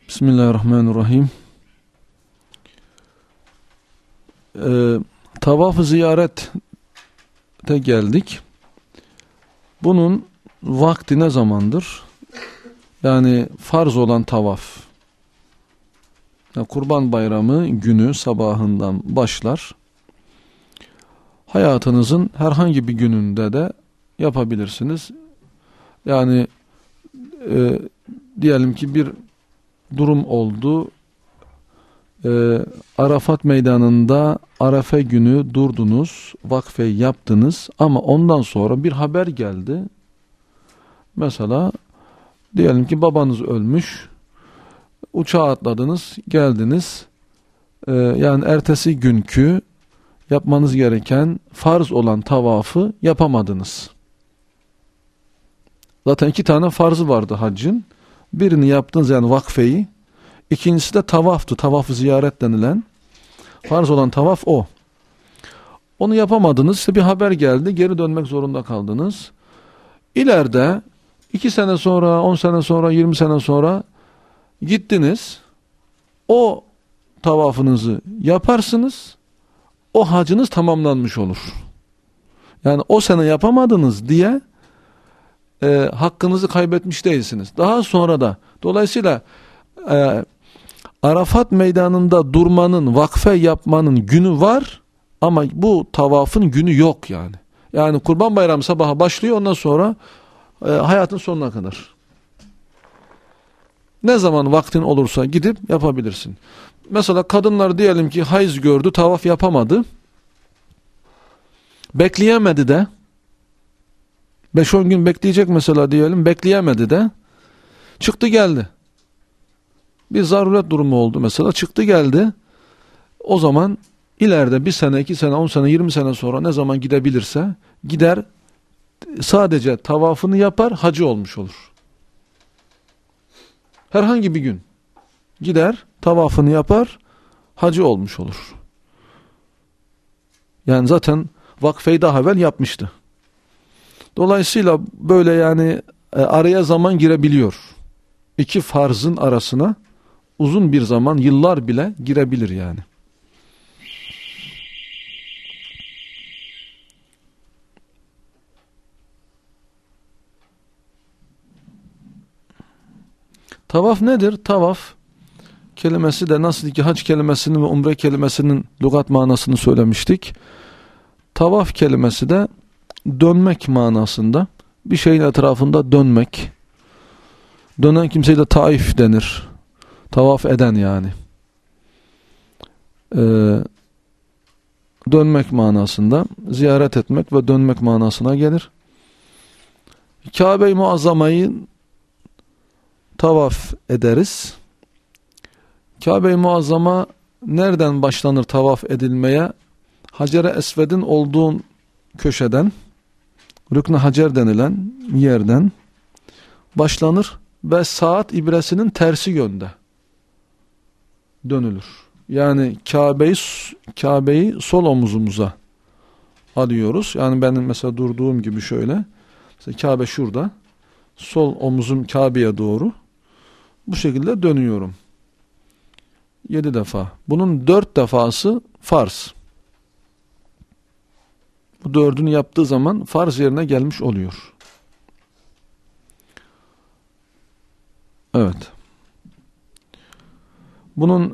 Bismillahirrahmanirrahim. Tavaf-ı ziyarete geldik. Bunun vakti ne zamandır? Yani farz olan tavaf. Yani Kurban Bayramı günü sabahından başlar. Hayatınızın herhangi bir gününde de yapabilirsiniz. Yani diyelim ki bir durum oldu. Arafat meydanında Arefe günü durdunuz, vakfeyi yaptınız ama ondan sonra bir haber geldi. Mesela diyelim ki babanız ölmüş, uçağa atladınız, geldiniz. Yani ertesi günkü yapmanız gereken farz olan tavafı yapamadınız. Zaten 2 tane farzı vardı haccın. Birini yaptınız yani vakfeyi. İkincisi de tavaftı. Tavaf-ı ziyaret denilen. Farz olan tavaf o. Onu yapamadınız. İşte bir haber geldi. Geri dönmek zorunda kaldınız. İleride 2 sene sonra, 10 sene sonra, 20 sene sonra gittiniz. O tavafınızı yaparsınız. O hacınız tamamlanmış olur. Yani o sene yapamadınız diye hakkınızı kaybetmiş değilsiniz. Daha sonra da dolayısıyla Arafat meydanında durmanın, vakfe yapmanın günü var ama bu tavafın günü yok yani. Yani Kurban Bayramı sabaha başlıyor, ondan sonra hayatın sonuna kadar. Ne zaman vaktin olursa gidip yapabilirsin. Mesela kadınlar diyelim ki hayız gördü, tavaf yapamadı. Bekleyemedi de. 5-10 gün bekleyecek mesela diyelim, bekleyemedi de. Çıktı geldi. Bir zaruret durumu oldu mesela, çıktı geldi. O zaman ileride 1 sene, 2 sene, 10 sene, 20 sene sonra ne zaman gidebilirse gider, sadece tavafını yapar, hacı olmuş olur. Herhangi bir gün gider, tavafını yapar, hacı olmuş olur. Yani zaten vakfeyi daha evvel yapmıştı. Dolayısıyla böyle yani araya zaman girebiliyor. 2 farzın arasına uzun bir zaman, yıllar bile girebilir yani. Tavaf nedir? Tavaf kelimesi de nasıl ki hac kelimesinin ve umre kelimesinin lügat manasını söylemiştik. Tavaf kelimesi de dönmek manasında. Bir şeyin etrafında dönmek. Dönen kimseye de taif denir. Tavaf eden yani. Dönmek manasında, ziyaret etmek ve dönmek manasına gelir. Kabe-i Muazzama'yı tavaf ederiz. Kabe-i Muazzama nereden başlanır tavaf edilmeye? Hacer-i Esved'in olduğu köşeden, Rükn-i Hacer denilen yerden başlanır ve saat ibresinin tersi yönde dönülür. Yani Kabe'yi sol omuzumuza alıyoruz. Yani benim mesela durduğum gibi şöyle. Mesela Kabe şurada. Sol omuzum Kabe'ye doğru. Bu şekilde dönüyorum. 7 defa. Bunun 4 defası farz. Bu 4'ünü yaptığı zaman farz yerine gelmiş oluyor. Evet. Bunun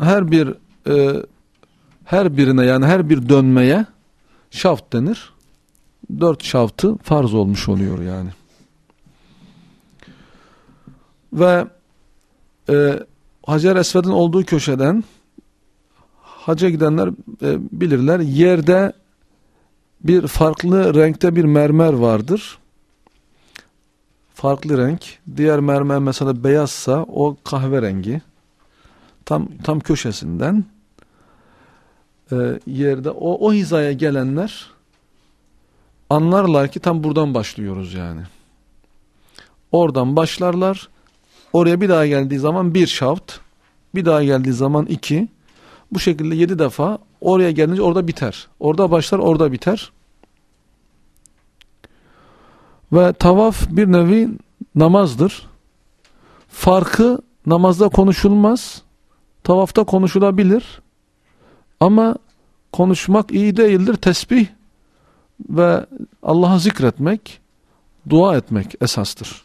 her birine yani her bir dönmeye şaft denir. 4 şaftı farz olmuş oluyor yani. Ve Hacer-i Esved'in olduğu köşeden hacca gidenler bilirler. Yerde bir farklı renkte bir mermer vardır. Farklı renk. Diğer mermer mesela beyazsa o kahverengi. Tam köşesinden yerde o hizaya gelenler anlarlar ki tam buradan başlıyoruz yani. Oradan başlarlar. Oraya bir daha geldiği zaman 1 şaft, bir daha geldiği zaman 2. Bu şekilde 7 defa oraya gelince orada biter. Orada başlar, orada biter. Ve tavaf bir nevi namazdır. Farkı namazda konuşulmaz. Tavafta konuşulabilir. Ama konuşmak iyi değildir. Tesbih ve Allah'ı zikretmek, dua etmek esastır.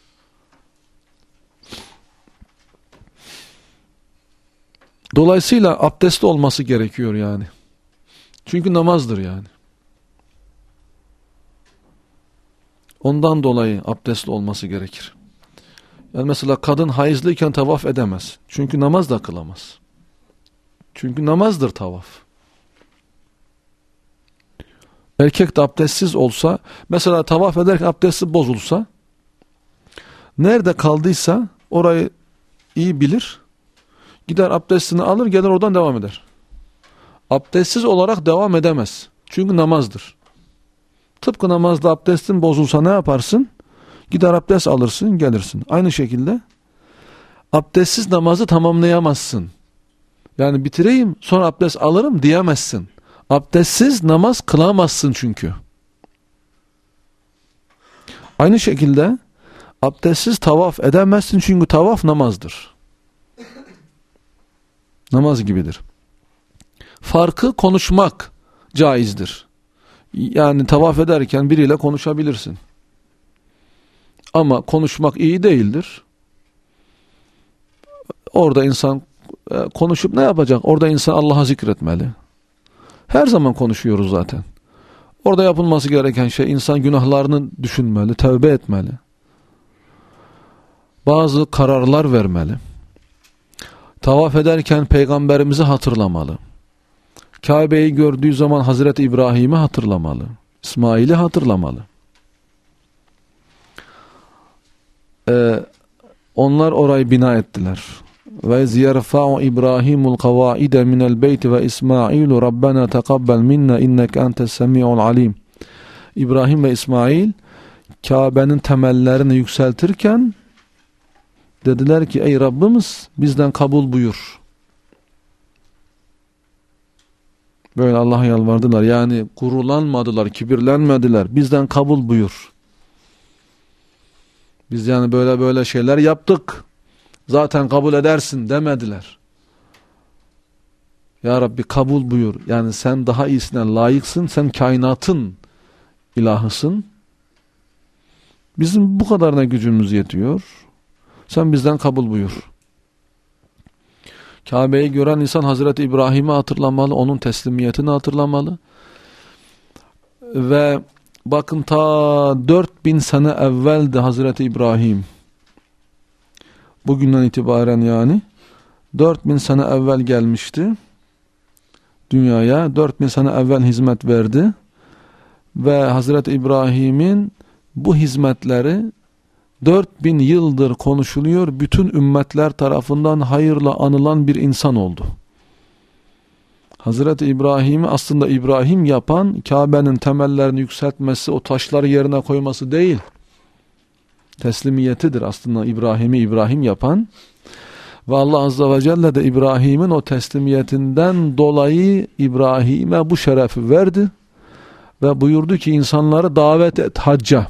Dolayısıyla abdestli olması gerekiyor yani. Çünkü namazdır yani. Ondan dolayı abdestli olması gerekir. Yani mesela kadın hayızlıyken tavaf edemez. Çünkü namaz da kılamaz. Çünkü namazdır tavaf. Erkek de abdestsiz olsa, mesela tavaf ederken abdesti bozulsa, nerede kaldıysa orayı iyi bilir, gider abdestini alır, gelir oradan devam eder. Abdestsiz olarak devam edemez. Çünkü namazdır. Tıpkı namazda abdestin bozulsa ne yaparsın? Gider abdest alırsın, gelirsin. Aynı şekilde abdestsiz namazı tamamlayamazsın. Yani bitireyim, sonra abdest alırım diyemezsin. Abdestsiz namaz kılamazsın çünkü. Aynı şekilde abdestsiz tavaf edemezsin çünkü tavaf namazdır. Namaz gibidir. Farkı konuşmak caizdir. Yani tavaf ederken biriyle konuşabilirsin. Ama konuşmak iyi değildir. Orada insan konuşup ne yapacak? Orada insan Allah'a zikretmeli. Her zaman konuşuyoruz zaten. Orada yapılması gereken şey insan günahlarını düşünmeli, tövbe etmeli. Bazı kararlar vermeli. Tavaf ederken peygamberimizi hatırlamalı. Kabe'yi gördüğü zaman Hazreti İbrahim'i hatırlamalı. İsmail'i hatırlamalı. Onlar orayı bina ettiler. Ve ziyerfa'u İbrahimul kavaide minel beyti ve İsmailu Rabbena tekabbel minna inneke entes semi'ul alim. İbrahim ve İsmail Kabe'nin temellerini yükseltirken dediler ki ey Rabbimiz bizden kabul buyur. Böyle Allah'a yalvardılar. Yani gurulanmadılar, kibirlenmediler. Bizden kabul buyur. Biz yani böyle şeyler yaptık. Zaten kabul edersin demediler. Ya Rabbi kabul buyur. Yani sen daha iyisine layıksın. Sen kainatın ilahısın. Bizim bu kadarına gücümüz yetiyor. Sen bizden kabul buyur. Kabe'yi gören insan Hazreti İbrahim'i hatırlamalı. Onun teslimiyetini hatırlamalı. Ve bakın ta 4000 sene evveldi Hazreti İbrahim. Bugünden itibaren yani 4000 sene evvel gelmişti dünyaya. 4000 sene evvel hizmet verdi. Ve Hazreti İbrahim'in bu hizmetleri 4000 yıldır konuşuluyor. Bütün ümmetler tarafından hayırla anılan bir insan oldu. Hazreti İbrahim'i aslında İbrahim yapan Kabe'nin temellerini yükseltmesi, o taşları yerine koyması değil. Teslimiyetidir aslında İbrahim'i İbrahim yapan. Ve Allah Azze ve Celle de İbrahim'in o teslimiyetinden dolayı İbrahim'e bu şerefi verdi. Ve buyurdu ki insanları davet et hacca.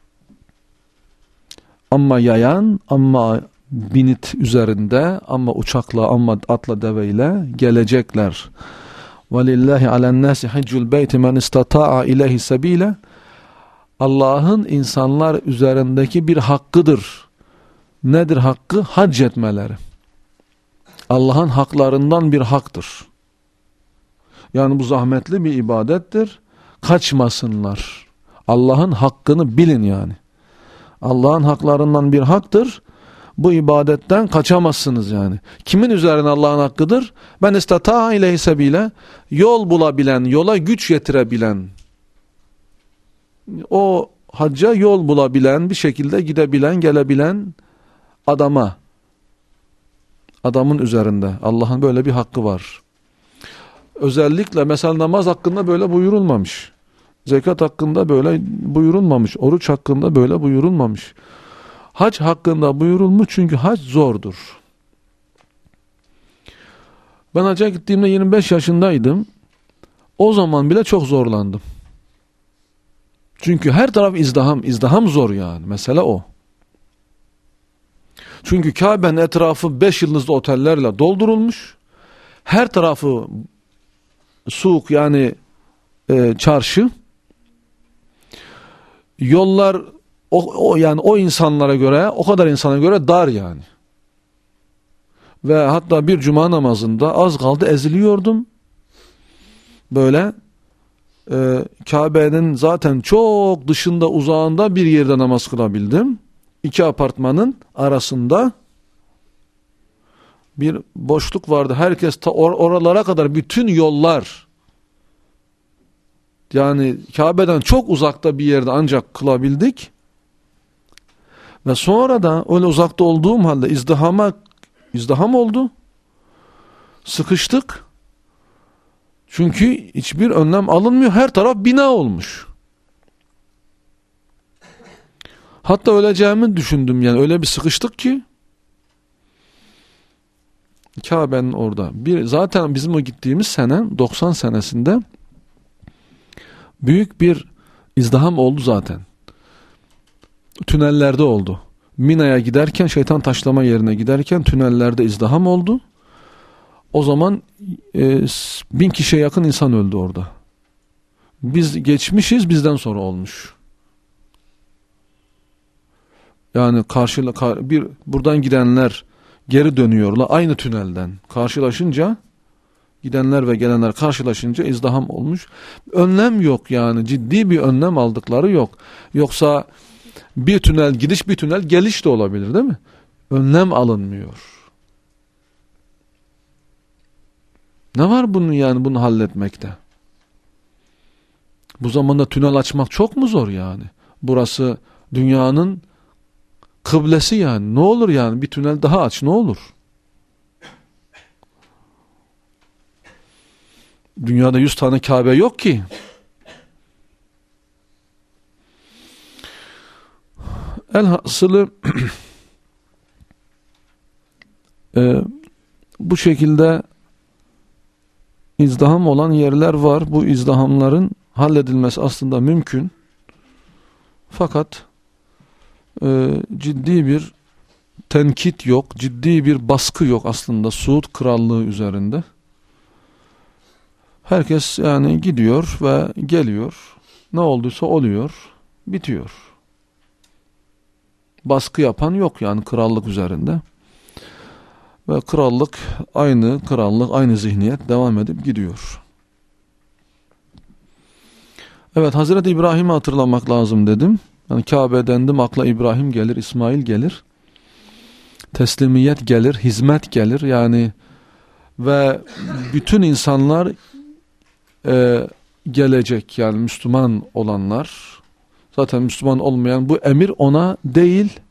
Ama yayan, ama binit üzerinde, ama uçakla, ama atla deveyle gelecekler. وَلِلَّهِ عَلَى النَّاسِ حِجُّ الْبَيْتِ مَنْ اِسْتَطَاعَ اِلَيْهِ سَب۪يلًا. Allah'ın insanlar üzerindeki bir hakkıdır. Nedir hakkı? Hac etmeleri. Allah'ın haklarından bir haktır. Yani bu zahmetli bir ibadettir. Kaçmasınlar. Allah'ın hakkını bilin yani. Allah'ın haklarından bir haktır. Bu ibadetten kaçamazsınız yani. Kimin üzerine Allah'ın hakkıdır? Ben istata'a ileyhi sebile, yol bulabilen, yola güç yetirebilen, o hacca yol bulabilen, bir şekilde gidebilen, gelebilen adamın üzerinde Allah'ın böyle bir hakkı var. Özellikle mesela namaz hakkında böyle buyurulmamış. Zekat hakkında böyle buyurulmamış. Oruç hakkında böyle buyurulmamış. Hac hakkında buyurulmuş çünkü hac zordur. Ben hacca gittiğimde 25 yaşındaydım. O zaman bile çok zorlandım. Çünkü her taraf izdiham zor yani. Mesele o. Çünkü Kabe'nin etrafı 5 yıldızlı otellerle doldurulmuş. Her tarafı suk yani çarşı. Yollar yani o insanlara göre, o kadar insana göre dar yani. Ve hatta bir cuma namazında az kaldı eziliyordum. Böyle Kabe'nin zaten çok dışında, uzağında bir yerde namaz kılabildim. 2 apartmanın arasında bir boşluk vardı. Herkes oralara kadar bütün yollar, yani Kabe'den çok uzakta bir yerde ancak kılabildik. Ve sonra da öyle uzakta olduğum halde izdiham oldu. Sıkıştık. Çünkü hiçbir önlem alınmıyor. Her taraf bina olmuş. Hatta öleceğimi düşündüm yani. Öyle bir sıkıştık ki. Kabe'nin orada. Zaten bizim o gittiğimiz sene 90 senesinde büyük bir izdiham oldu zaten. Tünellerde oldu. Mina'ya giderken, şeytan taşlama yerine giderken tünellerde izdiham oldu. O zaman 1000 kişiye yakın insan öldü orada. Biz geçmişiz, bizden sonra olmuş. Yani buradan gidenler geri dönüyorlar aynı tünelden. Karşılaşınca gidenler ve gelenler karşılaşınca izdiham olmuş. Önlem yok yani, ciddi bir önlem aldıkları yok. Yoksa bir tünel gidiş, bir tünel geliş de olabilir değil mi? Önlem alınmıyor. Ne var bunun yani, bunu halletmekte? Bu zamanda tünel açmak çok mu zor yani? Burası dünyanın kıblesi yani. Ne olur yani, bir tünel daha aç, ne olur? Dünyada 100 tane Kabe yok ki. Elhasılı bu şekilde izdiham olan yerler var. Bu izdihamların halledilmesi aslında mümkün. Fakat ciddi bir tenkit yok, ciddi bir baskı yok aslında Suud Krallığı üzerinde. Herkes yani gidiyor ve geliyor. Ne olduysa oluyor, bitiyor. Baskı yapan yok yani krallık üzerinde. Ve krallık, aynı zihniyet devam edip gidiyor. Evet, Hazreti İbrahim'i hatırlamak lazım dedim. Yani Kabe dendim, akla İbrahim gelir, İsmail gelir. Teslimiyet gelir, hizmet gelir yani. Ve bütün insanlar gelecek yani, Müslüman olanlar. Zaten Müslüman olmayan, bu emir ona değil.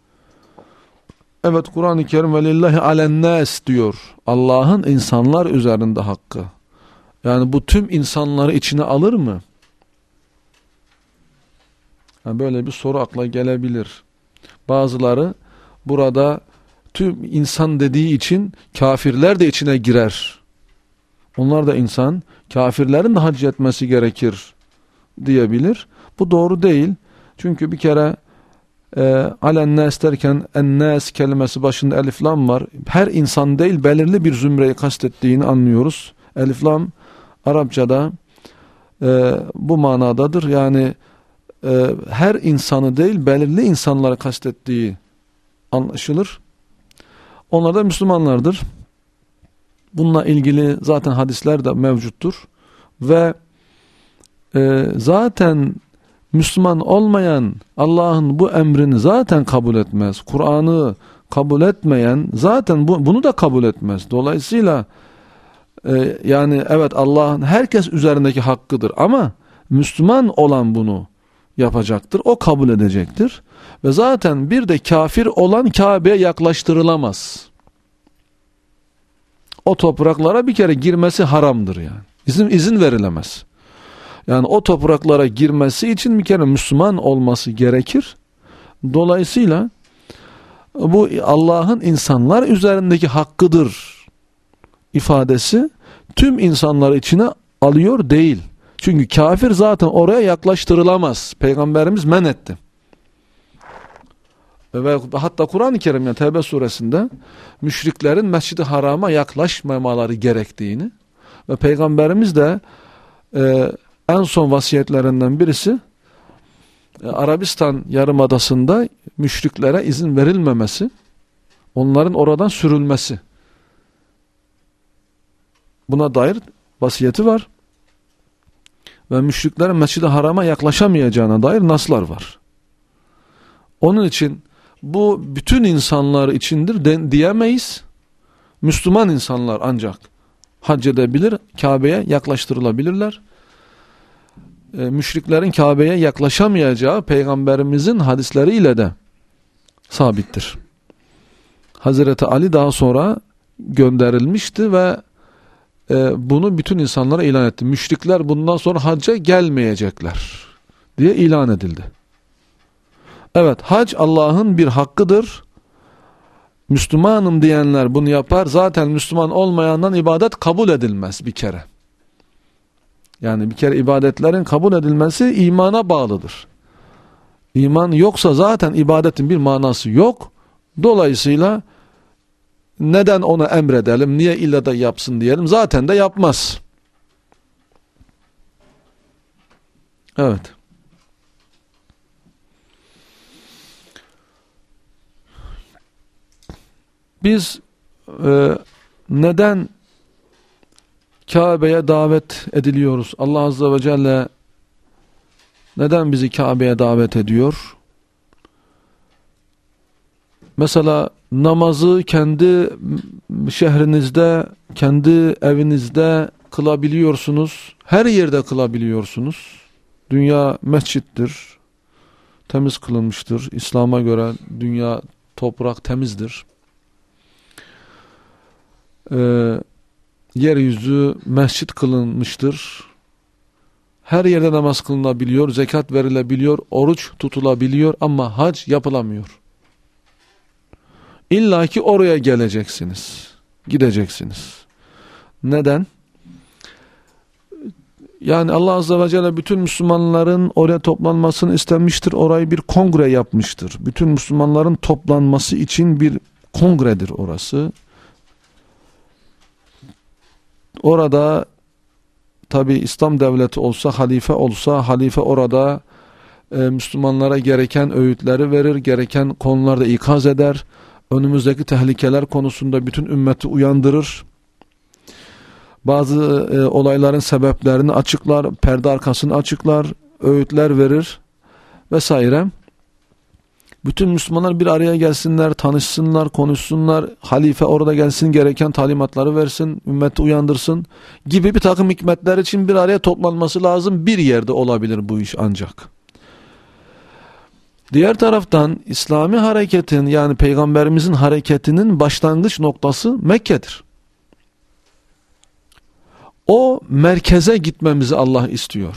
Evet, Kur'an-ı Kerim velillahi alennâs diyor. Allah'ın insanlar üzerinde hakkı. Yani bu tüm insanları içine alır mı? Yani böyle bir soru akla gelebilir. Bazıları burada tüm insan dediği için kafirler de içine girer. Onlar da insan, kafirlerin de hac etmesi gerekir diyebilir. Bu doğru değil. Çünkü bir kere alennâs derken ennâs kelimesi başında elif lam var. Her insan değil, belirli bir zümreyi kastettiğini anlıyoruz. Elif lam Arapçada bu manadadır. Yani her insanı değil, belirli insanları kastettiği anlaşılır. Onlar da Müslümanlardır. Bununla ilgili zaten hadisler de mevcuttur. Ve zaten Müslüman olmayan Allah'ın bu emrini zaten kabul etmez. Kur'an'ı kabul etmeyen zaten bunu da kabul etmez. Dolayısıyla yani evet, Allah'ın herkes üzerindeki hakkıdır ama Müslüman olan bunu yapacaktır. O kabul edecektir. Ve zaten bir de kafir olan Kabe'ye yaklaştırılamaz. O topraklara bir kere girmesi haramdır yani. İzin verilemez. Yani o topraklara girmesi için bir kere Müslüman olması gerekir. Dolayısıyla bu Allah'ın insanlar üzerindeki hakkıdır ifadesi tüm insanları içine alıyor değil. Çünkü kafir zaten oraya yaklaştırılamaz. Peygamberimiz men etti. ve hatta Kur'an-ı Kerim yani Tevbe suresinde müşriklerin Mescid-i Haram'a yaklaşmamaları gerektiğini ve Peygamberimiz de en son vasiyetlerinden birisi Arabistan Yarımadası'nda müşriklere izin verilmemesi, onların oradan sürülmesi. Buna dair vasiyeti var. Ve müşriklerin Mescid-i Haram'a yaklaşamayacağına dair naslar var. Onun için bu bütün insanlar içindir diyemeyiz. Müslüman insanlar ancak hac edebilir, Kabe'ye yaklaştırılabilirler. Müşriklerin Kabe'ye yaklaşamayacağı Peygamberimizin hadisleriyle de sabittir. Hazreti Ali daha sonra gönderilmişti ve bunu bütün insanlara ilan etti. Müşrikler bundan sonra hacca gelmeyecekler diye ilan edildi. Evet, hac Allah'ın bir hakkıdır. Müslümanım diyenler bunu yapar. Zaten Müslüman olmayandan ibadet kabul edilmez bir kere. Yani bir kere ibadetlerin kabul edilmesi imana bağlıdır. İman yoksa zaten ibadetin bir manası yok. Dolayısıyla neden ona emredelim, niye illa da yapsın diyelim, zaten de yapmaz. Evet. Biz neden Kabe'ye davet ediliyoruz? Allah Azze ve Celle neden bizi Kabe'ye davet ediyor? Mesela namazı kendi şehrinizde, kendi evinizde kılabiliyorsunuz. Her yerde kılabiliyorsunuz. Dünya mescittir. Temiz kılınmıştır. İslam'a göre dünya toprak temizdir. Yeryüzü mescit kılınmıştır. Her yerde namaz kılınabiliyor, zekat verilebiliyor, oruç tutulabiliyor ama hac yapılamıyor. İlla ki oraya geleceksiniz, gideceksiniz. Neden? Yani Allah Azze ve Celle bütün Müslümanların oraya toplanmasını istemiştir, orayı bir kongre yapmıştır. Bütün Müslümanların toplanması için bir kongredir orası. Orada tabi İslam devleti olsa, halife orada Müslümanlara gereken öğütleri verir, gereken konularda ikaz eder. Önümüzdeki tehlikeler konusunda bütün ümmeti uyandırır. Bazı olayların sebeplerini açıklar, perde arkasını açıklar, öğütler verir vesaire. Bütün Müslümanlar bir araya gelsinler, tanışsınlar, konuşsunlar. Halife orada gelsin, gereken talimatları versin, ümmeti uyandırsın gibi bir takım hikmetler için bir araya toplanması lazım. Bir yerde olabilir bu iş ancak. Diğer taraftan İslami hareketin yani Peygamberimizin hareketinin başlangıç noktası Mekke'dir. O merkeze gitmemizi Allah istiyor.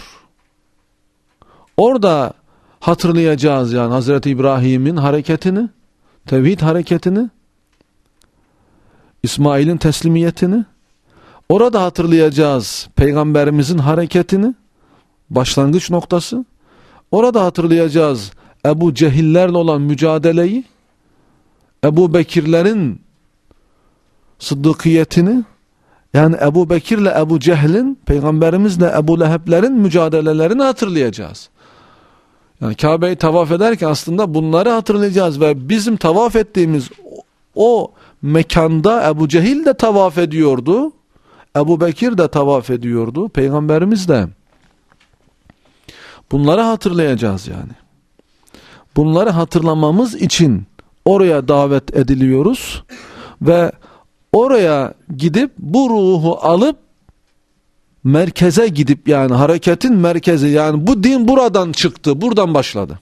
Orada hatırlayacağız yani Hazreti İbrahim'in hareketini, tevhid hareketini, İsmail'in teslimiyetini. Orada hatırlayacağız Peygamberimizin hareketini, başlangıç noktası. Orada hatırlayacağız Ebu Cehillerle olan mücadeleyi, Ebu Bekirlerin sıddıkiyetini, yani Ebu Bekirle Ebu Cehil'in, Peygamberimizle Ebu Leheb'lerin mücadelelerini hatırlayacağız. Yani Kabe'yi tavaf ederken aslında bunları hatırlayacağız ve bizim tavaf ettiğimiz o mekanda Ebu Cehil de tavaf ediyordu, Ebu Bekir de tavaf ediyordu, Peygamberimiz de. Bunları hatırlayacağız yani. Bunları hatırlamamız için oraya davet ediliyoruz ve oraya gidip bu ruhu alıp merkeze gidip yani hareketin merkezi yani bu din buradan çıktı, buradan başladı.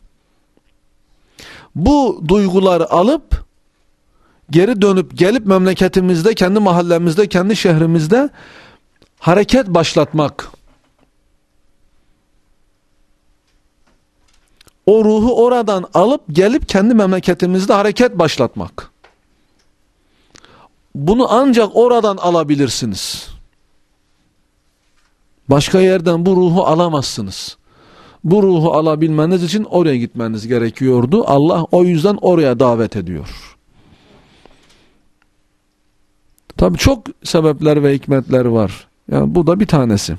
Bu duyguları alıp geri dönüp gelip memleketimizde, kendi mahallemizde, kendi şehrimizde hareket başlatmak. O ruhu oradan alıp gelip kendi memleketimizde hareket başlatmak. Bunu ancak oradan alabilirsiniz. Başka yerden bu ruhu alamazsınız. Bu ruhu alabilmeniz için oraya gitmeniz gerekiyordu. Allah o yüzden oraya davet ediyor. Tabii çok sebepler ve hikmetler var. Yani bu da bir tanesi.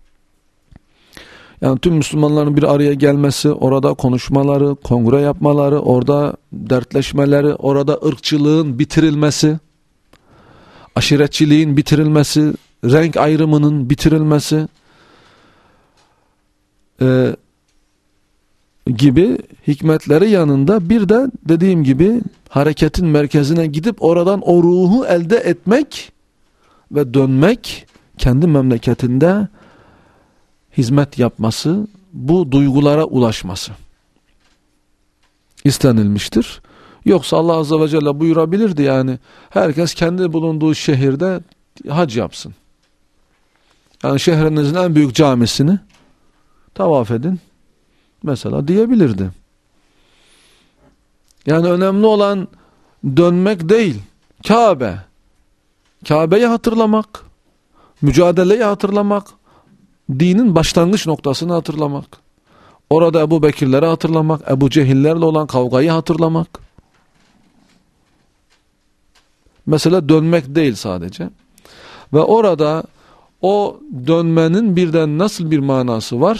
Yani tüm Müslümanların bir araya gelmesi, orada konuşmaları, kongre yapmaları, orada dertleşmeleri, orada ırkçılığın bitirilmesi, aşiretçiliğin bitirilmesi, renk ayrımının bitirilmesi gibi hikmetleri yanında bir de dediğim gibi hareketin merkezine gidip oradan o ruhu elde etmek ve dönmek, kendi memleketinde hizmet yapması, bu duygulara ulaşması istenilmiştir. Yoksa Allah Azze ve Celle buyurabilirdi yani herkes kendi bulunduğu şehirde hac yapsın. Yani şehrinizin en büyük camisini tavaf edin mesela diyebilirdi. Yani önemli olan dönmek değil, Kabe. Kabe'yi hatırlamak, mücadeleyi hatırlamak, dinin başlangıç noktasını hatırlamak. Orada Ebu Bekirleri hatırlamak, Ebu Cehillerle olan kavgayı hatırlamak. Mesela dönmek değil sadece. Ve orada o dönmenin birden nasıl bir manası var?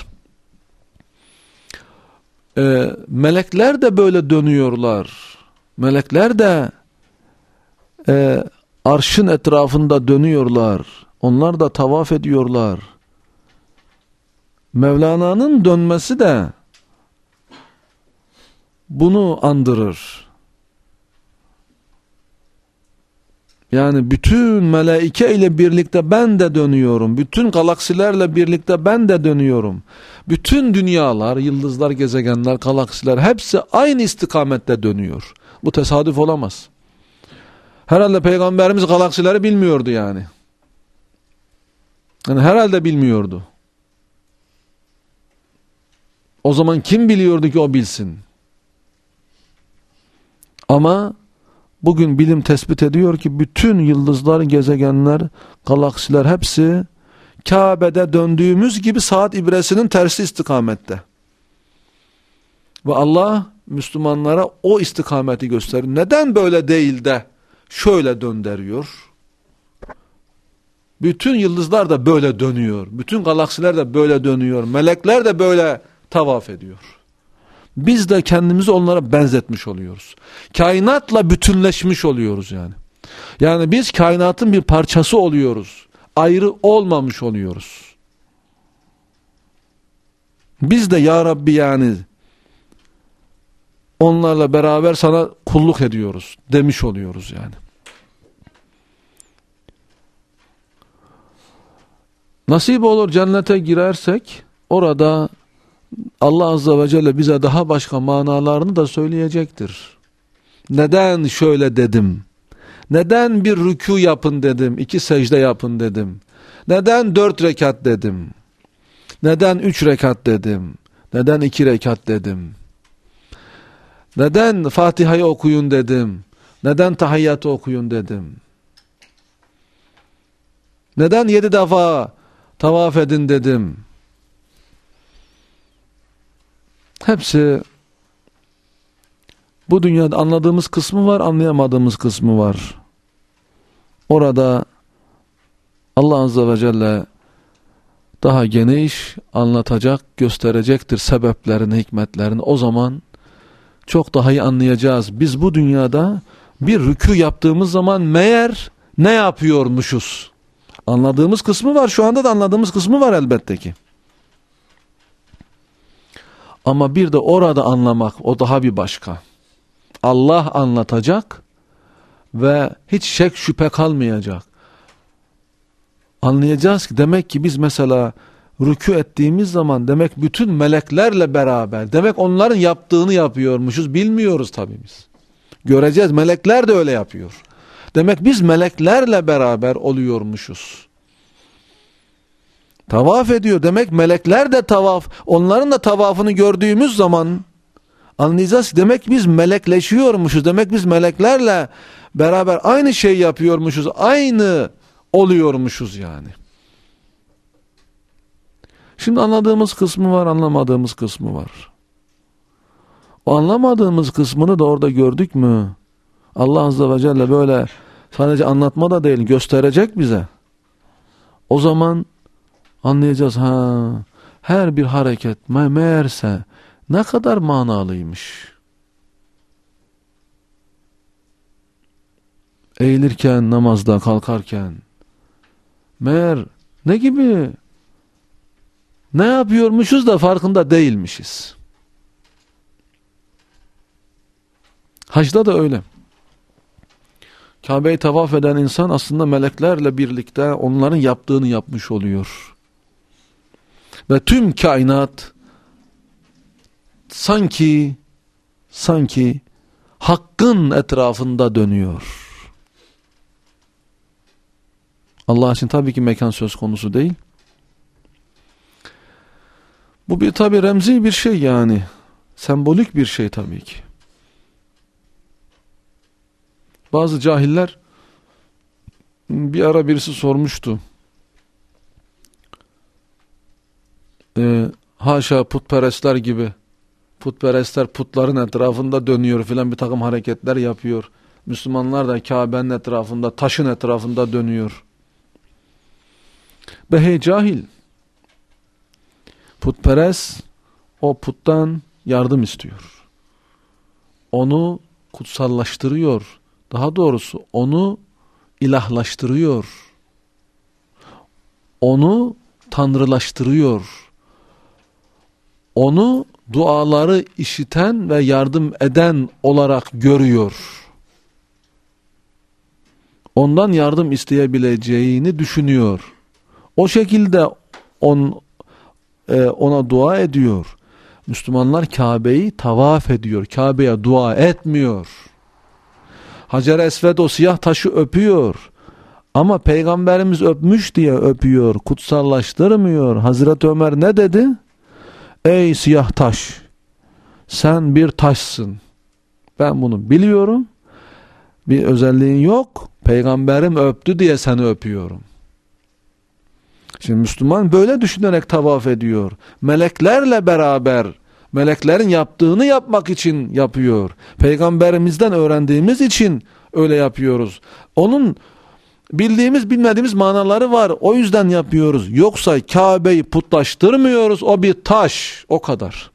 Melekler de böyle dönüyorlar. Melekler de arşın etrafında dönüyorlar. Onlar da tavaf ediyorlar. Mevlana'nın dönmesi de bunu andırır. Yani bütün melaike ile birlikte ben de dönüyorum. Bütün galaksilerle birlikte ben de dönüyorum. Bütün dünyalar, yıldızlar, gezegenler, galaksiler hepsi aynı istikamette dönüyor. Bu tesadüf olamaz. Herhalde Peygamberimiz galaksileri bilmiyordu yani. Yani herhalde bilmiyordu. O zaman kim biliyordu ki o bilsin? Ama bugün bilim tespit ediyor ki bütün yıldızlar, gezegenler, galaksiler hepsi Kabe'de döndüğümüz gibi saat ibresinin tersi istikamette. Ve Allah Müslümanlara o istikameti gösteriyor. Neden böyle değil de şöyle döndürüyor? Bütün yıldızlar da böyle dönüyor. Bütün galaksiler de böyle dönüyor. Melekler de böyle tavaf ediyor. Biz de kendimizi onlara benzetmiş oluyoruz. Kainatla bütünleşmiş oluyoruz yani. Yani biz kainatın bir parçası oluyoruz. Ayrı olmamış oluyoruz. Biz de ya Rabbi yani onlarla beraber sana kulluk ediyoruz demiş oluyoruz yani. Nasip olur cennete girersek orada Allah Azze ve Celle bize daha başka manalarını da söyleyecektir. Neden şöyle dedim? Neden bir rükû yapın dedim? 2 secde yapın dedim. Neden 4 rekat dedim? Neden 3 rekat dedim? Neden 2 rekat dedim? Neden Fatiha'yı okuyun dedim? Neden tahiyyatı okuyun dedim? Neden 7 defa tavaf edin dedim? Hepsi bu dünyada anladığımız kısmı var, anlayamadığımız kısmı var. Orada Allah Azze ve Celle daha geniş anlatacak, gösterecektir sebeplerini, hikmetlerini. O zaman çok daha iyi anlayacağız. Biz bu dünyada bir rükû yaptığımız zaman meğer ne yapıyormuşuz? Anladığımız kısmı var, şu anda da anladığımız kısmı var elbette ki. Ama bir de orada anlamak, o daha bir başka. Allah anlatacak ve hiç şek şüphe kalmayacak. Anlayacağız ki demek ki biz mesela rükû ettiğimiz zaman demek bütün meleklerle beraber, demek onların yaptığını yapıyormuşuz, bilmiyoruz tabii biz. Göreceğiz, melekler de öyle yapıyor. Demek biz meleklerle beraber oluyormuşuz. Tavaf ediyor. Demek melekler de tavaf. Onların da tavafını gördüğümüz zaman anlayacağız. Demek biz melekleşiyormuşuz. Demek biz meleklerle beraber aynı şey yapıyormuşuz. Aynı oluyormuşuz yani. Şimdi anladığımız kısmı var, anlamadığımız kısmı var. O anlamadığımız kısmını da orada gördük mü? Allah Azze ve Celle böyle sadece anlatma da değil, gösterecek bize. O zaman anlayacağız, her bir hareket meğerse ne kadar manalıymış. Eğilirken, namazda, kalkarken meğer ne gibi, ne yapıyormuşuz da farkında değilmişiz. Hacda da öyle. Kabe'yi tavaf eden insan aslında meleklerle birlikte onların yaptığını yapmış oluyor. Ve tüm kainat sanki Hakk'ın etrafında dönüyor. Allah için tabii ki mekan söz konusu değil. Bu bir tabii remzi bir şey yani. Sembolik bir şey tabii ki. Bazı cahiller, bir ara birisi sormuştu. Haşa putperestler gibi. Putperestler putların etrafında dönüyor filan, bir takım hareketler yapıyor. Müslümanlar da Kabe'nin etrafında, taşın etrafında dönüyor. Be hey cahil. Putperest o puttan yardım istiyor. Onu kutsallaştırıyor. Daha doğrusu onu ilahlaştırıyor. Onu tanrılaştırıyor. Onu duaları işiten ve yardım eden olarak görüyor. Ondan yardım isteyebileceğini düşünüyor. O şekilde ona dua ediyor. Müslümanlar Kabe'yi tavaf ediyor. Kabe'ye dua etmiyor. Hacer-i Esved o siyah taşı öpüyor. Ama Peygamberimiz öpmüş diye öpüyor. Kutsallaştırmıyor. Hazreti Ömer ne dedi? Ey siyah taş, sen bir taşsın. Ben bunu biliyorum. Bir özelliğin yok. Peygamberim öptü diye seni öpüyorum. Şimdi Müslüman böyle düşünerek tavaf ediyor. Meleklerle beraber, meleklerin yaptığını yapmak için yapıyor. Peygamberimizden öğrendiğimiz için öyle yapıyoruz. Onun bildiğimiz bilmediğimiz manaları var. O yüzden yapıyoruz. Yoksa Kabe'yi putlaştırmıyoruz. O bir taş. O kadar.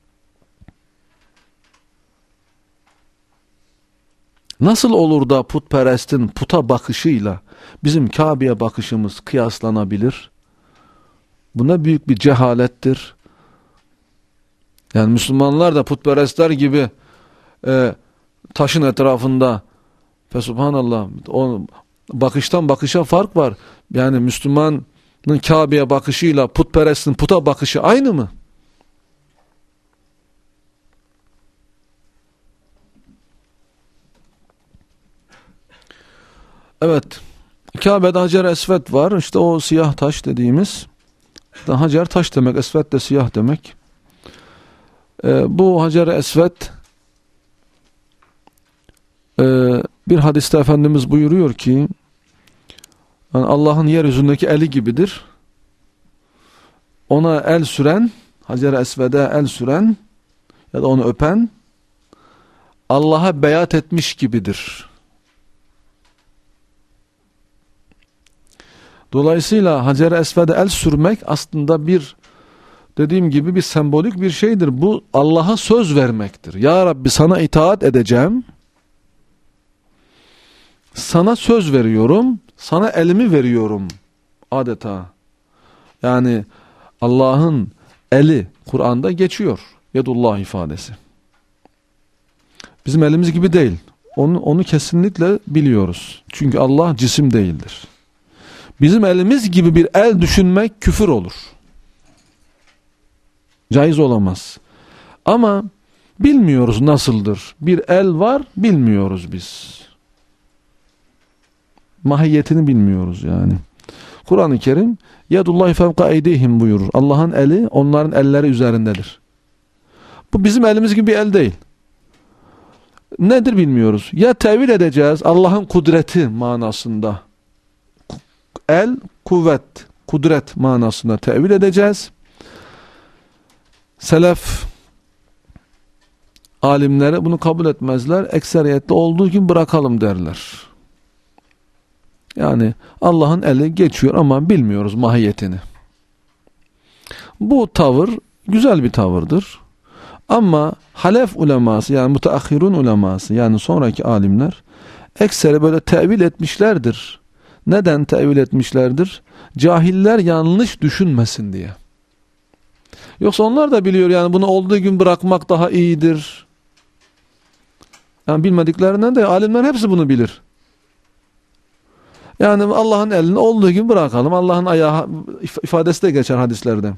Nasıl olur da putperestin puta bakışıyla bizim Kabe'ye bakışımız kıyaslanabilir? Bu ne büyük bir cehalettir. Yani Müslümanlar da putperestler gibi taşın etrafında, Fesubhanallah, o bakıştan bakışa fark var. Yani Müslümanın Kabe'ye bakışıyla putperestin puta bakışı aynı mı? Evet. Kabe'de Hacer-i Esved var. İşte o siyah taş dediğimiz. Hacer taş demek, Esved de siyah demek. Bu Hacer-i Esved, bir hadiste Efendimiz buyuruyor ki yani Allah'ın yeryüzündeki eli gibidir. Ona el süren, Hacer-i Esved'e el süren ya da onu öpen Allah'a beyat etmiş gibidir. Dolayısıyla Hacer-i Esved'e el sürmek aslında bir, dediğim gibi, bir sembolik bir şeydir. Bu Allah'a söz vermektir. Ya Rabbi, sana itaat edeceğim. Sana söz veriyorum. Sana elimi veriyorum. Adeta. Yani Allah'ın eli Kur'an'da geçiyor. Yedullah ifadesi. Bizim elimiz gibi değil. Onu kesinlikle biliyoruz. Çünkü Allah cisim değildir. Bizim elimiz gibi bir el düşünmek küfür olur. Caiz olamaz. Ama bilmiyoruz nasıldır. Bir el var, bilmiyoruz biz. Mahiyetini bilmiyoruz yani. Kur'an-ı Kerim Yedullahi fevka eydihim buyurur. Allah'ın eli onların elleri üzerindedir. Bu bizim elimiz gibi bir el değil. Nedir bilmiyoruz. Ya tevil edeceğiz Allah'ın kudreti manasında. El, kuvvet, kudret manasında tevil edeceğiz. selef alimleri bunu kabul etmezler. Ekseriyette olduğu gibi bırakalım derler. Yani Allah'ın eli geçiyor ama bilmiyoruz mahiyetini. Bu tavır güzel bir tavırdır. Ama halef uleması, yani müteahhirun uleması, yani sonraki alimler ekseri böyle tevil etmişlerdir. Neden tevil etmişlerdir? Cahiller yanlış düşünmesin diye. Yoksa onlar da biliyor, yani bunu olduğu gün bırakmak daha iyidir. Yani bilmediklerinden de alimler hepsi bunu bilir. Yani Allah'ın elini olduğu gibi bırakalım. Allah'ın ayağı ifadesi de geçer hadislerde.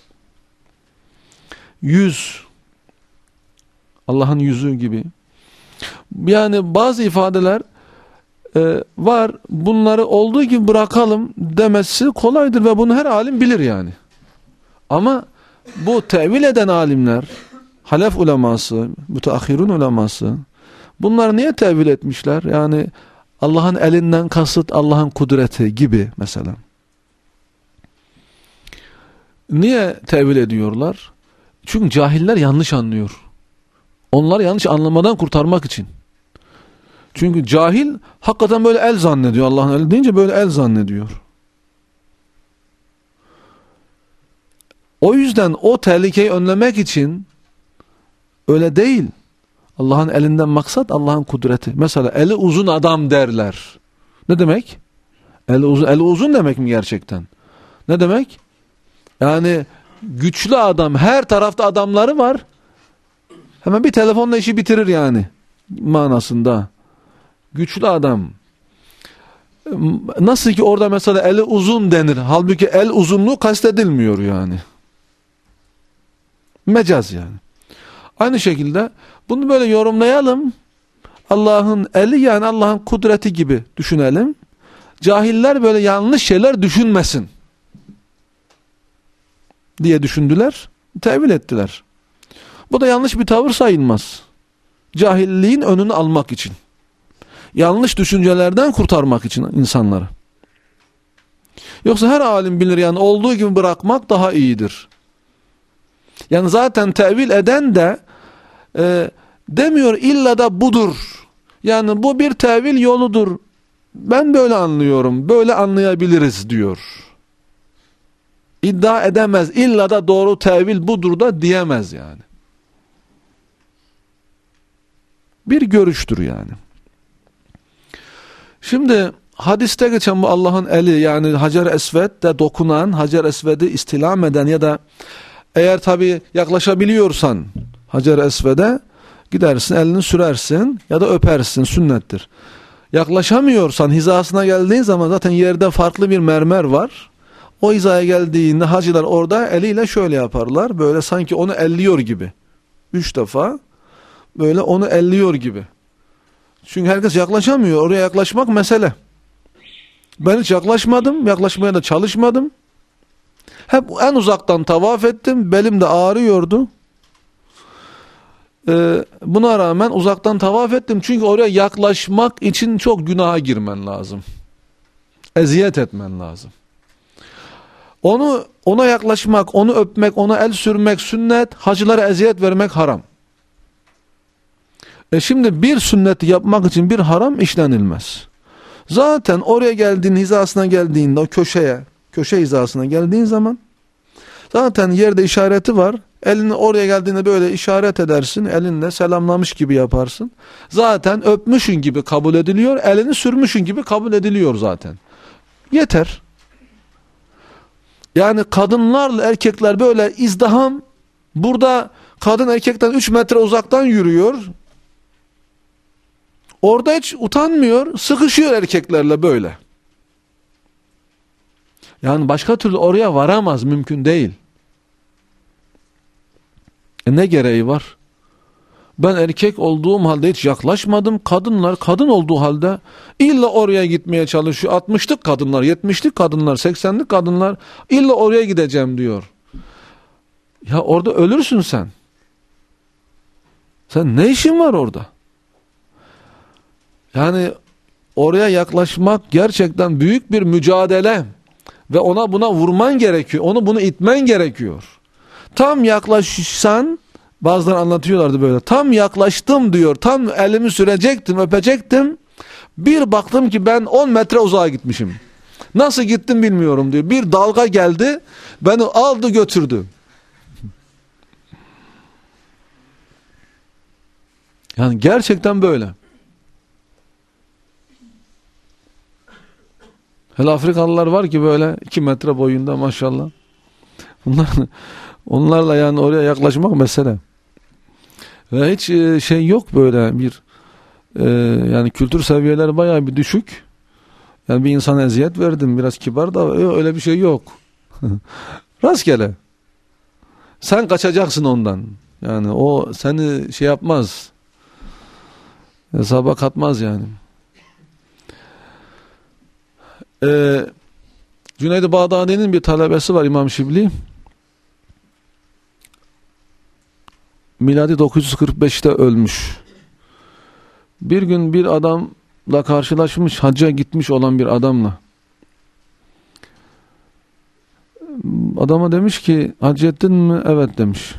Yüz, Allah'ın yüzü gibi. Yani bazı ifadeler var. Bunları olduğu gibi bırakalım demesi kolaydır ve bunu her alim bilir yani. Ama bu tevil eden alimler, halef uleması, müteahhirun uleması, bunlar niye tevil etmişler? Yani Allah'ın elinden kasıt Allah'ın kudreti gibi mesela. Niye tevil ediyorlar? Çünkü cahiller yanlış anlıyor. Onları yanlış anlamadan kurtarmak için. Çünkü cahil hakikaten böyle el zannediyor. Allah'ın eli deyince böyle el zannediyor. O yüzden o tehlikeyi önlemek için öyle değil. Allah'ın elinden maksat Allah'ın kudreti. Mesela eli uzun adam derler. Ne demek? Eli uzun demek mi gerçekten? Ne demek? Yani güçlü adam, her tarafta adamları var. Hemen bir telefonla işi bitirir yani manasında. Güçlü adam. Nasıl ki orada mesela eli uzun denir. Halbuki el uzunluğu kastedilmiyor yani. Mecaz yani. Aynı şekilde bunu böyle yorumlayalım. Allah'ın eli, yani Allah'ın kudreti gibi düşünelim. Cahiller böyle yanlış şeyler düşünmesin diye düşündüler. Tevil ettiler. Bu da yanlış bir tavır sayılmaz. Cahilliğin önünü almak için. Yanlış düşüncelerden kurtarmak için insanları. Yoksa her alim bilir, yani olduğu gibi bırakmak daha iyidir. Yani zaten tevil eden de demiyor illa da budur. Yani bu bir tevil yoludur. Ben böyle anlıyorum, böyle anlayabiliriz diyor. İddia edemez, illa da doğru tevil budur da diyemez yani. Bir görüştür yani. Şimdi hadiste geçen bu Allah'ın eli, yani Hacer-i Esved'de dokunan, Hacer-i Esved'i istilam eden ya da eğer tabi yaklaşabiliyorsan Hacer-i Esved'e gidersin, elini sürersin ya da öpersin, sünnettir. Yaklaşamıyorsan hizasına geldiğin zaman zaten yerde farklı bir mermer var. O hizaya geldiğinde hacılar orada eliyle şöyle yaparlar. Böyle sanki onu elliyor gibi. 3 defa böyle onu elliyor gibi. Çünkü herkes yaklaşamıyor. Oraya yaklaşmak mesele. Ben hiç yaklaşmadım. Yaklaşmaya da çalışmadım. Hep en uzaktan tavaf ettim. Belim de ağrıyordu. Buna rağmen uzaktan tavaf ettim. Çünkü oraya yaklaşmak için çok günaha girmen lazım. Eziyet etmen lazım. Ona yaklaşmak, onu öpmek, ona el sürmek sünnet, hacılara eziyet vermek haram. Şimdi bir sünneti yapmak için bir haram işlenilmez. Zaten oraya geldiğin, hizasına geldiğinde, o köşe hizasına geldiğin zaman zaten yerde işareti var. Elini oraya geldiğinde böyle işaret edersin, elinle selamlamış gibi yaparsın. Zaten öpmüşün gibi kabul ediliyor, elini sürmüşün gibi kabul ediliyor zaten. Yeter. Yani kadınlarla erkekler böyle izdiham, burada kadın erkekten 3 metre uzaktan yürüyor. Orada hiç utanmıyor, sıkışıyor erkeklerle böyle. Yani başka türlü oraya varamaz, mümkün değil. Ne gereği var? Ben erkek olduğum halde hiç yaklaşmadım. Kadınlar kadın olduğu halde illa oraya gitmeye çalışıyor. 60'lık kadınlar, 70'lik kadınlar, 80'lik kadınlar illa oraya gideceğim diyor. Ya orada ölürsün sen. Sen ne işin var orada? Yani oraya yaklaşmak gerçekten büyük bir mücadele ve ona buna vurman gerekiyor. Onu bunu itmen gerekiyor. Tam yaklaşsan, bazıları anlatıyorlardı böyle. Tam yaklaştım diyor. Tam elimi sürecektim, öpecektim. Bir baktım ki ben 10 metre uzağa gitmişim. Nasıl gittim bilmiyorum diyor. Bir dalga geldi, beni aldı götürdü. Yani gerçekten böyle. Hele Afrikalılar var ki böyle 2 metre boyunda maşallah. Onlarla yani oraya yaklaşmak mesele. Ve hiç şey yok böyle bir yani kültür seviyeleri bayağı bir düşük. Yani bir insana eziyet verdim, biraz kibar da öyle bir şey yok. Rastgele. Sen kaçacaksın ondan. Yani o seni şey yapmaz. Hesaba katmaz yani. Cüneyd-i Bağdadi'nin bir talebesi var, İmam Şibli. Miladi 945'te ölmüş. Bir gün bir adamla karşılaşmış, hacca gitmiş olan bir adamla. Adama demiş ki, hac ettin mi? Evet demiş.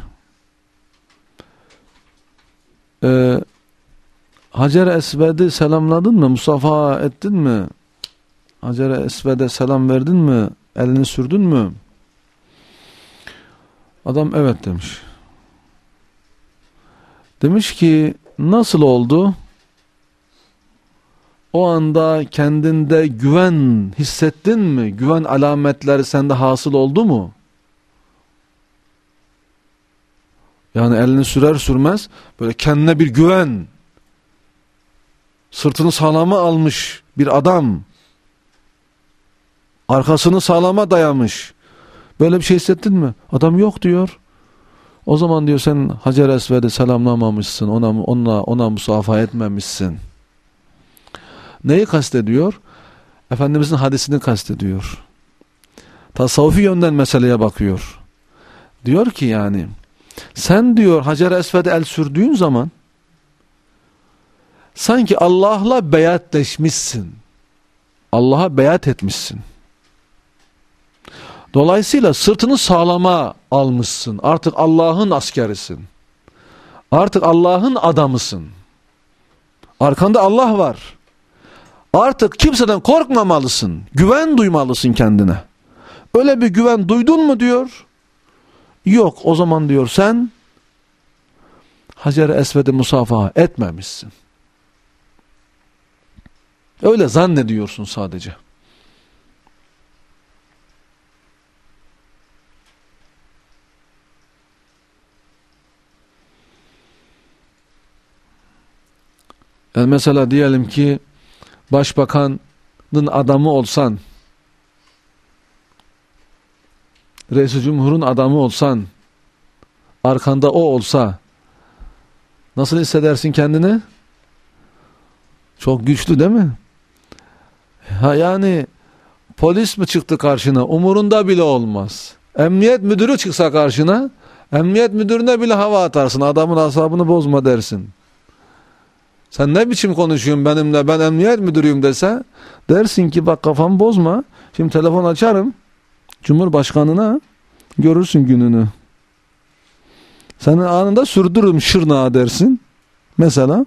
Hacer-i Esved'i selamladın mı? Musafaha ettin mi? Hacer-i Esved'e selam verdin mi? Elini sürdün mü? Adam evet demiş. Demiş ki nasıl oldu? O anda kendinde güven hissettin mi? Güven alametleri sende hasıl oldu mu? Yani elini sürer sürmez böyle kendine bir güven, sırtını sağlama almış bir adam, arkasını sağlama dayamış. Böyle bir şey hissettin mi? Adam yok diyor. O zaman diyor sen Hacer-i Esved'i selamlamamışsın, ona musafaha etmemişsin. Neyi kastediyor? Efendimizin hadisini kastediyor. Tasavvufi yönden meseleye bakıyor. Diyor ki yani sen diyor Hacer-i Esved'e el sürdüğün zaman sanki Allah'la beyatleşmişsin. Allah'a beyat etmişsin. Dolayısıyla sırtını sağlama almışsın. Artık Allah'ın askerisin. Artık Allah'ın adamısın. Arkanda Allah var. Artık kimseden korkmamalısın. Güven duymalısın kendine. Öyle bir güven duydun mu diyor. Yok, o zaman diyor sen Hacer-i Esved'e musafaha etmemişsin. Öyle zannediyorsun sadece. Yani mesela diyelim ki başbakanın adamı olsan, Reis-i Cumhur'un adamı olsan, arkanda o olsa nasıl hissedersin kendini? Çok güçlü değil mi? Ha yani polis mi çıktı karşına? Umurunda bile olmaz. Emniyet müdürü çıksa karşına, emniyet müdürüne bile hava atarsın. Adamın asabını bozma dersin. Sen ne biçim konuşuyorsun benimle, ben emniyet müdürüyüm dese, dersin ki bak kafamı bozma, şimdi telefon açarım Cumhurbaşkanına, görürsün gününü. Seni anında sürdürürüm şırnağa dersin. Mesela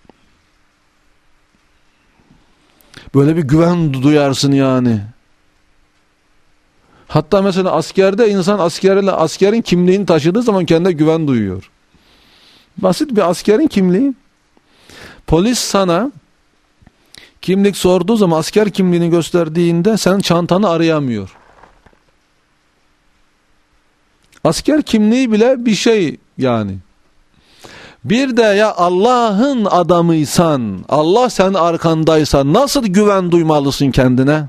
böyle bir güven duyarsın yani. Hatta mesela askerde insan askerin kimliğini taşıdığı zaman kendine güven duyuyor. Basit bir askerin kimliği. Polis sana kimlik sorduğu zaman asker kimliğini gösterdiğinde sen çantanı arayamıyor. Asker kimliği bile bir şey yani. Bir de ya Allah'ın adamıysan, Allah senin arkandaysa nasıl güven duymalısın kendine?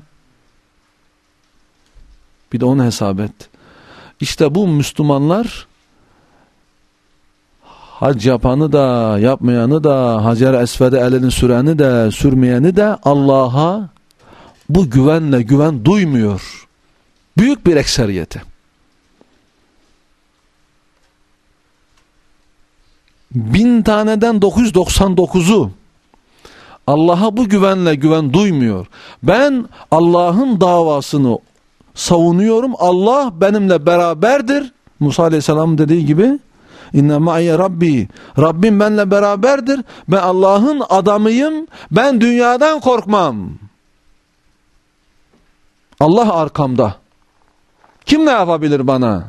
Bir de onu hesap et. İşte bu Müslümanlar hac yapanı da yapmayanı da Hacer-i Esved'e elini süreni de sürmeyeni de Allah'a bu güven duymuyor. Büyük bir ekseriyeti. 1000 taneden 999'u Allah'a bu güven duymuyor. Ben Allah'ın davasını savunuyorum. Allah benimle beraberdir. Musa Aleyhisselam dediği gibi İnne ma'ye Rabbi. Rabbim benimle beraberdir. Ben Allah'ın adamıyım. Ben dünyadan korkmam. Allah arkamda. Kim ne yapabilir bana?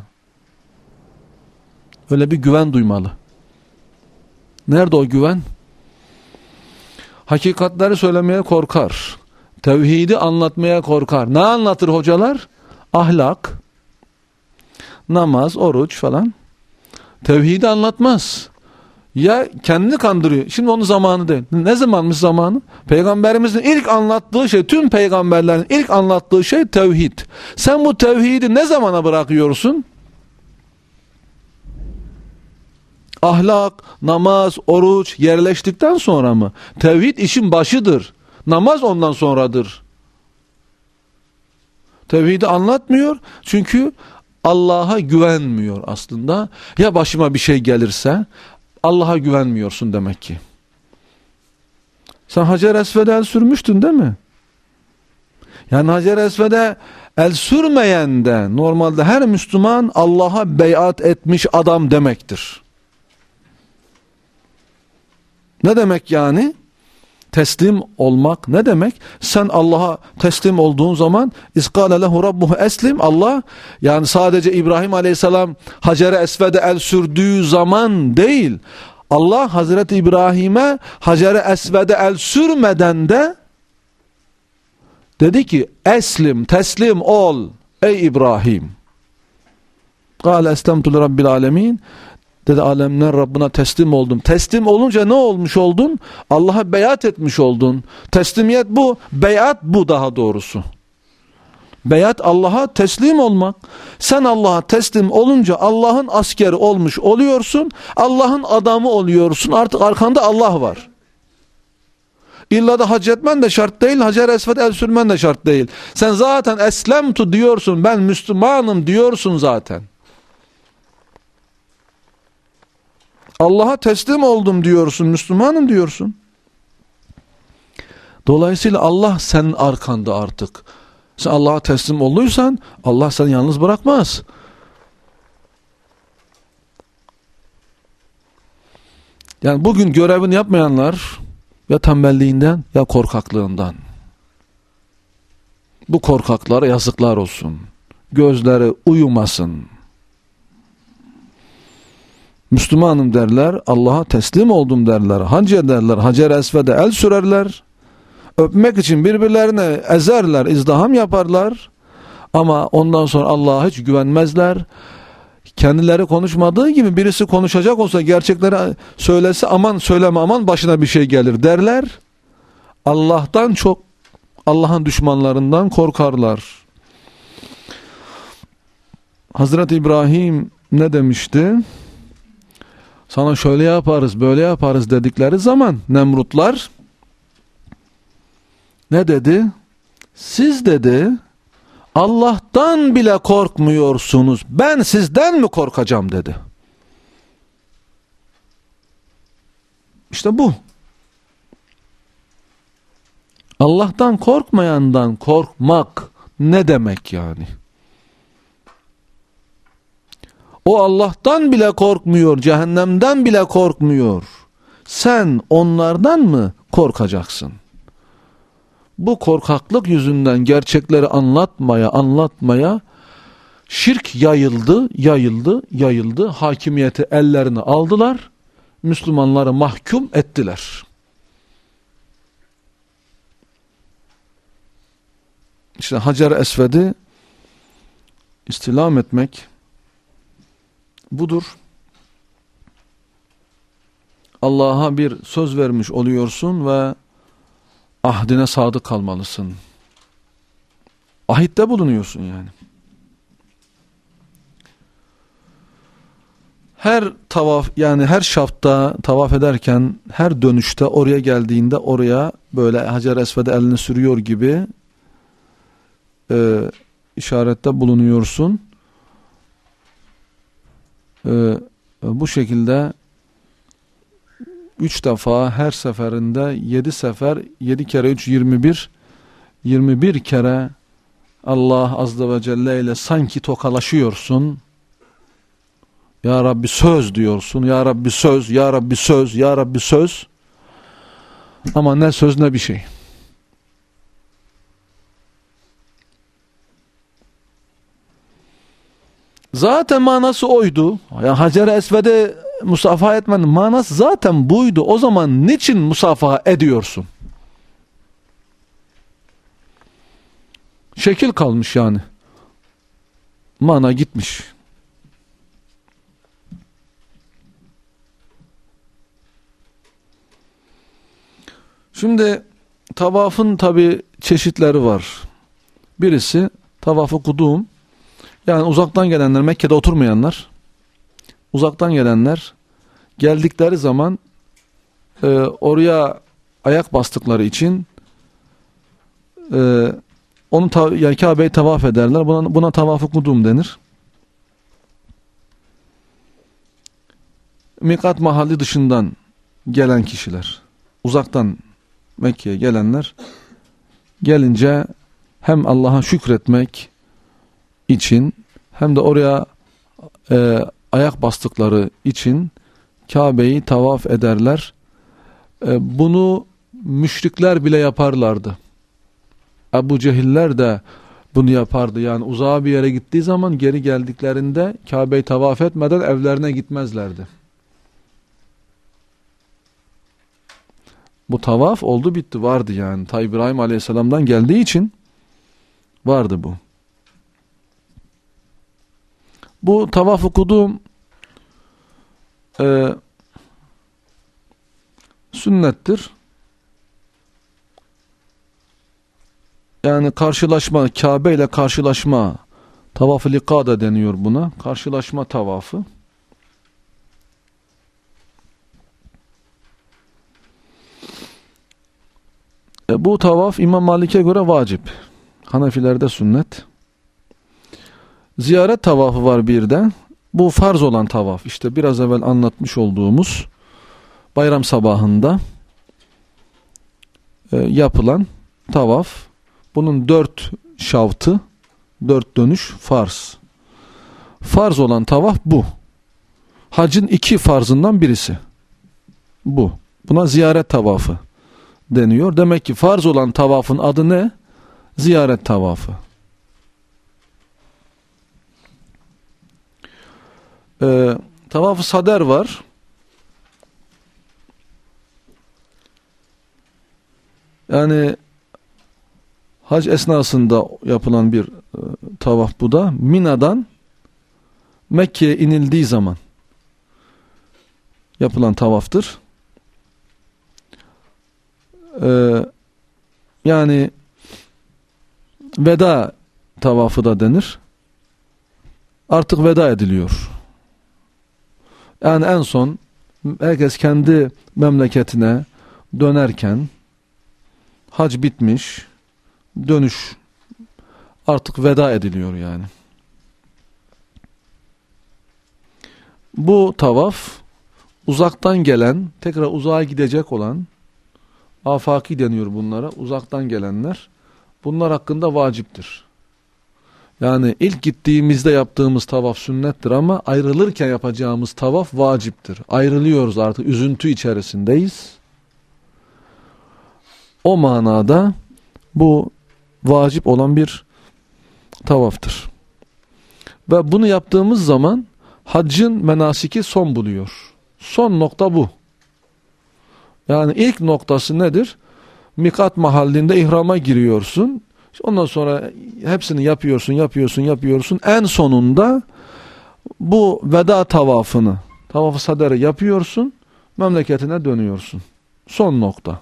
Öyle bir güven duymalı. Nerede o güven? Hakikatleri söylemeye korkar. Tevhidi anlatmaya korkar. Ne anlatır hocalar? Ahlak, namaz, oruç falan. Tevhidi anlatmaz. Ya kendini kandırıyor. Şimdi onun zamanı değil. Ne zamanmış zamanı? Peygamberimizin ilk anlattığı şey, tüm peygamberlerin ilk anlattığı şey tevhid. Sen bu tevhidi ne zamana bırakıyorsun? Ahlak, namaz, oruç yerleştikten sonra mı? Tevhid işin başıdır. Namaz ondan sonradır. Tevhidi anlatmıyor çünkü Allah'a güvenmiyor aslında. Ya başıma bir şey gelirse, Allah'a güvenmiyorsun demek ki. Sen Hacer-i Esved'e el sürmüştün değil mi? Yani Hacer-i Esved'e el sürmeyen de normalde her Müslüman Allah'a beyat etmiş adam demektir. Ne demek yani? Teslim olmak ne demek? Sen Allah'a teslim olduğun zaman İskâle lehu rabbuhu eslim, Allah yani sadece İbrahim Aleyhisselam Hacer-i Esved'e el sürdüğü zaman değil, Allah Hazreti İbrahim'e Hacer-i Esved'e el sürmeden de dedi ki eslim, teslim ol ey İbrahim. Kâle eslemtu li rabbil alemin. Dedi alemler Rabbına teslim oldum. Teslim olunca ne olmuş oldun? Allah'a beyat etmiş oldun. Teslimiyet bu. Beyat bu daha doğrusu. Beyat Allah'a teslim olmak. Sen Allah'a teslim olunca Allah'ın askeri olmuş oluyorsun. Allah'ın adamı oluyorsun. Artık arkanda Allah var. İlla da hac etmen de şart değil. Hacer-i Esved'e el sürmen de şart değil. Sen zaten eslemtu diyorsun. Ben Müslümanım diyorsun zaten. Allah'a teslim oldum diyorsun, Müslümanım diyorsun. Dolayısıyla Allah senin arkanda artık. Sen Allah'a teslim olduysan Allah seni yalnız bırakmaz. Yani bugün görevini yapmayanlar ya tembelliğinden ya korkaklığından. Bu korkaklara yazıklar olsun. Gözleri uyumasın. Müslümanım derler, Allah'a teslim oldum derler, hac ederler, Hacer-i Esved'e el sürerler, öpmek için birbirlerine ezerler, izdiham yaparlar ama ondan sonra Allah'a hiç güvenmezler. Kendileri konuşmadığı gibi birisi konuşacak olsa gerçekleri söylese aman söyleme aman başına bir şey gelir derler. Allah'tan çok Allah'ın düşmanlarından korkarlar. Hazreti İbrahim ne demişti? Sana şöyle yaparız, böyle yaparız dedikleri zaman Nemrutlar ne dedi? Siz dedi Allah'tan bile korkmuyorsunuz. Ben sizden mi korkacağım dedi. İşte bu. Allah'tan korkmayandan korkmak ne demek yani? O Allah'tan bile korkmuyor, cehennemden bile korkmuyor. Sen onlardan mı korkacaksın? Bu korkaklık yüzünden gerçekleri anlatmaya şirk yayıldı. Hakimiyeti ellerine aldılar. Müslümanları mahkum ettiler. İşte Hacer-i Esved'i istilam etmek budur. Allah'a bir söz vermiş oluyorsun ve ahdine sadık kalmalısın. Ahitte bulunuyorsun yani. Her tavaf yani her şafta tavaf ederken her dönüşte oraya geldiğinde oraya böyle Hacer-i Esved'e elini sürüyor gibi işarette bulunuyorsun. Bu şekilde 3 defa her seferinde 7 sefer 7 kere 3 21 kere Allah Azze ve Celle ile sanki tokalaşıyorsun. Ya Rabbi söz diyorsun. Ya Rabbi söz, Ya Rabbi söz, Ya Rabbi söz. Ama ne söz ne bir şey. Zaten manası oydu. Yani Hacer-i Esved'e musafaha etmenin manası zaten buydu. O zaman niçin musafaha ediyorsun? Şekil kalmış yani. Mana gitmiş. Şimdi tavafın tabi çeşitleri var. Birisi tavaf-ı kudum. Yani uzaktan gelenler, Mekke'de oturmayanlar, uzaktan gelenler geldikleri zaman oraya ayak bastıkları için yani Kabe'yi tavaf ederler. Buna tavaf-ı kudum denir. Mikat mahalli dışından gelen kişiler, uzaktan Mekke'ye gelenler gelince hem Allah'a şükretmek için hem de oraya ayak bastıkları için Kabe'yi tavaf ederler. Bunu müşrikler bile yaparlardı. Ebu Cehiller de bunu yapardı. Yani uzağa bir yere gittiği zaman geri geldiklerinde Kabe'yi tavaf etmeden evlerine gitmezlerdi. Bu tavaf oldu bitti, vardı yani. Ta İbrahim Aleyhisselam'dan geldiği için vardı bu. Bu tavaf-ı kudum sünnettir. Yani karşılaşma, Kabe ile karşılaşma, tavaf-ı lika da deniyor buna. Karşılaşma tavafı. Bu tavaf İmam Malik'e göre vacip. Hanefilerde sünnet. Ziyaret tavafı var bir de. Bu farz olan tavaf. İşte biraz evvel anlatmış olduğumuz bayram sabahında yapılan tavaf. Bunun 4 şavtı, 4 dönüş farz. Farz olan tavaf bu. Hacın 2 farzından birisi. Bu. Buna ziyaret tavafı deniyor. Demek ki farz olan tavafın adı ne? Ziyaret tavafı. Tavaf-ı sader var. Yani hac esnasında yapılan bir tavaf bu da. Mina'dan Mekke'ye inildiği zaman yapılan tavaftır. Yani veda tavafı da denir. Artık veda ediliyor. Yani en son herkes kendi memleketine dönerken hac bitmiş, dönüş artık veda ediliyor yani. Bu tavaf uzaktan gelen, tekrar uzağa gidecek olan, afaki deniyor bunlara, uzaktan gelenler, bunlar hakkında vaciptir. Yani ilk gittiğimizde yaptığımız tavaf sünnettir ama ayrılırken yapacağımız tavaf vaciptir. Ayrılıyoruz artık, üzüntü içerisindeyiz. O manada bu vacip olan bir tavaftır. Ve bunu yaptığımız zaman haccın menasiki son buluyor. Son nokta bu. Yani ilk noktası nedir? Mikat mahallinde ihrama giriyorsun. Ondan sonra hepsini yapıyorsun. En sonunda bu veda tavafını, tavaf-ı saderi yapıyorsun. Memleketine dönüyorsun. Son nokta.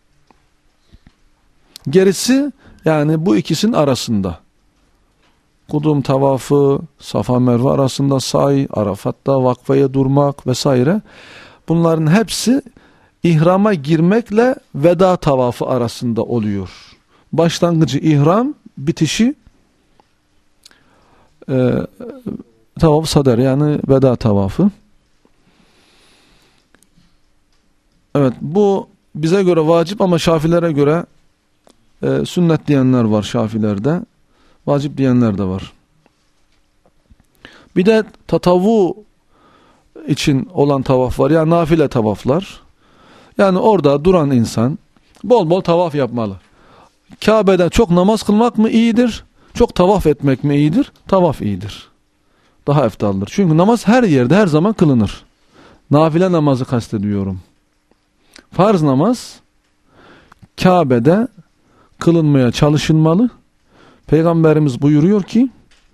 Gerisi yani bu ikisinin arasında. Kudum tavafı, Safa Merve arasında say, Arafat'ta vakfeye durmak vesaire. Bunların hepsi ihrama girmekle veda tavafı arasında oluyor. Başlangıcı ihram, bitişi tavaf-ı sader yani veda tavafı. Evet, bu bize göre vacip ama Şafilere göre sünnet diyenler var Şafilerde. Vacip diyenler de var. Bir de tatavvu için olan tavaf var. Yani nafile tavaflar. Yani orada duran insan bol bol tavaf yapmalı. Kabe'den çok namaz kılmak mı iyidir? Çok tavaf etmek mi iyidir? Tavaf iyidir. Daha eftaldır. Çünkü namaz her yerde her zaman kılınır. Nafile namazı kastediyorum. Farz namaz Kabe'de kılınmaya çalışılmalı. Peygamberimiz buyuruyor ki